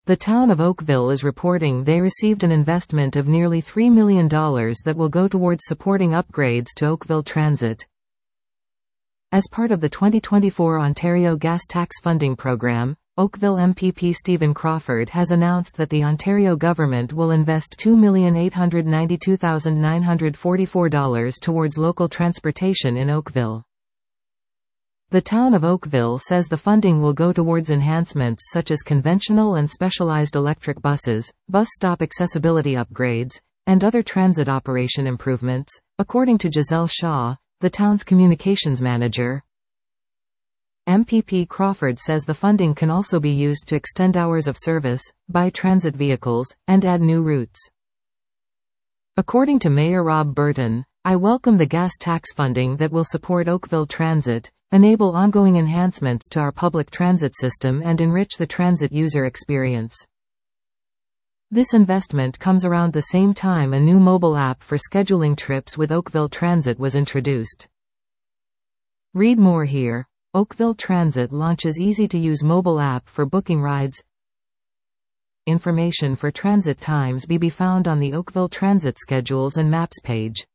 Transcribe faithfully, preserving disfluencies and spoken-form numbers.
The town of Oakville is reporting they received an investment of nearly three million dollars that will go towards supporting upgrades to Oakville Transit. As part of the twenty twenty-four Ontario Gas Tax Funding Program, Oakville M P P Stephen Crawford has announced that the Ontario government will invest two million eight hundred ninety-two thousand nine hundred forty-four dollars towards local transportation in Oakville. The town of Oakville says the funding will go towards enhancements such as conventional and specialized electric buses, bus stop accessibility upgrades, and other transit operation improvements, according to Giselle Shaw, the town's communications manager. M P P Crawford says the funding can also be used to extend hours of service, buy transit vehicles, and add new routes. According to Mayor Rob Burton, "I welcome the gas tax funding that will support Oakville Transit, enable ongoing enhancements to our public transit system and enrich the transit user experience." This investment comes around the same time a new mobile app for scheduling trips with Oakville Transit was introduced. Read more here. Oakville Transit launches easy-to-use mobile app for booking rides. Information for transit times may be found on the Oakville Transit schedules and maps page.